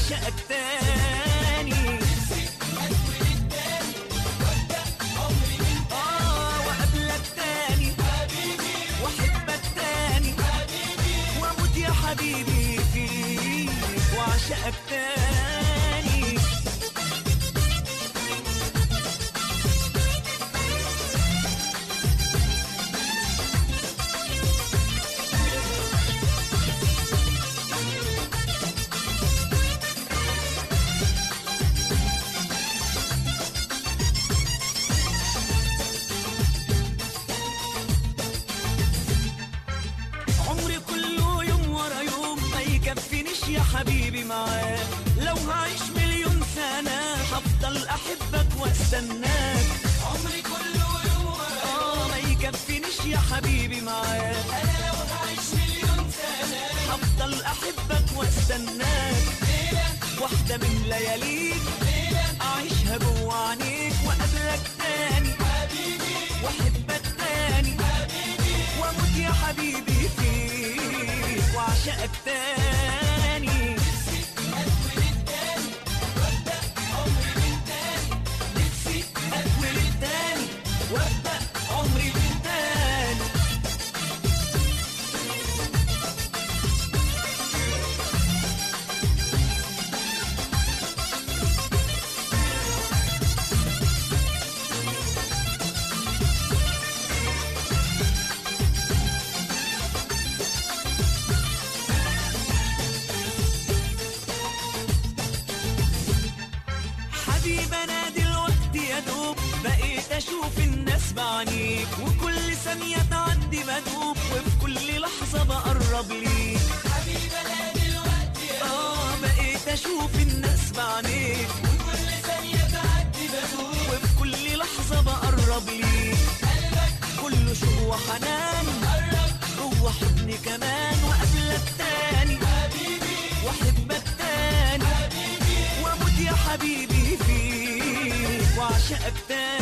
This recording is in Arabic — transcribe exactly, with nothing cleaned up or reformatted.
واعشقك تاني. اه واقابلك تاني واحبك تاني واموت يا حبيبي فيك واعشقك تاني. عمري كله يوم ورا يوم ما يكفينيش يا حبيبي معاك. لو هعيش مليون سنة هفضل أحبك واستناك. عمري كله يوم ورا يوم آه ما يكفينيش يا حبيبي معاك. أنا لو هعيش مليون سنة هفضل أحبك واستناك. ليلة واحدة من لياليك ليلة أعيشها جوا عينيك وأقابلك تاني حبيبي وأحبك تاني حبيبي وأموت يا حبيبي فيك واعشقك تاني. نفسي اتولد تاني وابدا عمري من تاني. نفسي اتولد تاني وابدا عمري من تاني. حبيبي انا دلوقتي يا دوب بقيت اشوف الناس بعينيك وكل ثانية تعدي بدوب وفي كل لحظة بقرب ليك. حبيبي انا دلوقتي يا دوب اه بقيت اشوف الناس بعينيك وكل ثانية تعدي بدوب وفي كل لحظة بقرب ليك. قلبك كله شوق وحنان قرب جوه حضني كمان وقابلك تاني حبيبي واحبك تاني حبيبي واموت يا حبيبي فيك واعشقك تاني.